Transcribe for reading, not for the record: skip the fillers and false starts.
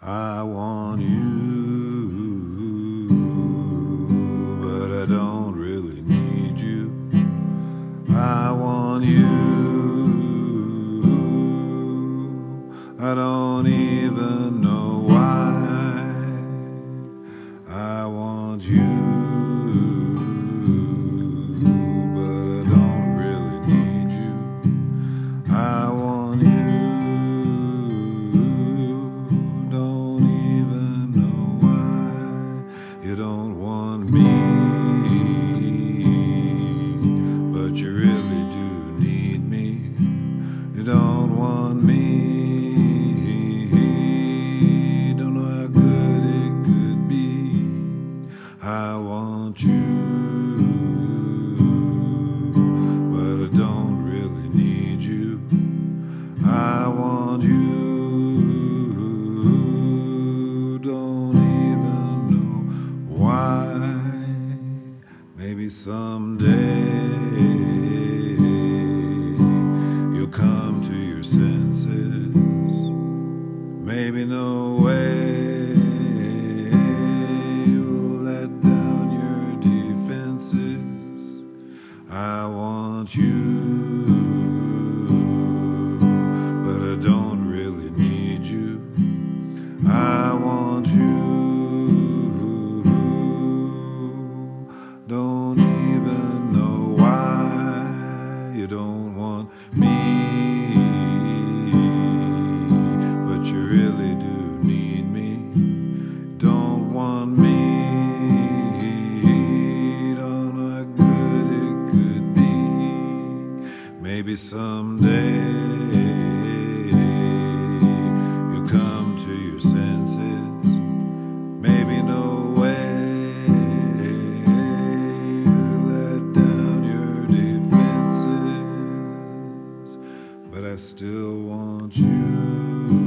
I want you, but I don't really need you. I want you, I don't even know why. I want you, but I don't really need you. I want you, don't even know why. You don't want me, but you really do need me. You don't want me, don't know how good it could be. I want you, but I don't really need you. I want you, don't even know why. Maybe someday you'll come to your senses. Maybe no way you'll let down your defenses. I want you, but I don't really need you. I want you, don't even know why. You don't want me, but you really do need me. Don't want me, don't know how good it could be. Maybe someday you come to your senses. Maybe no way let down your defenses, but I still want you.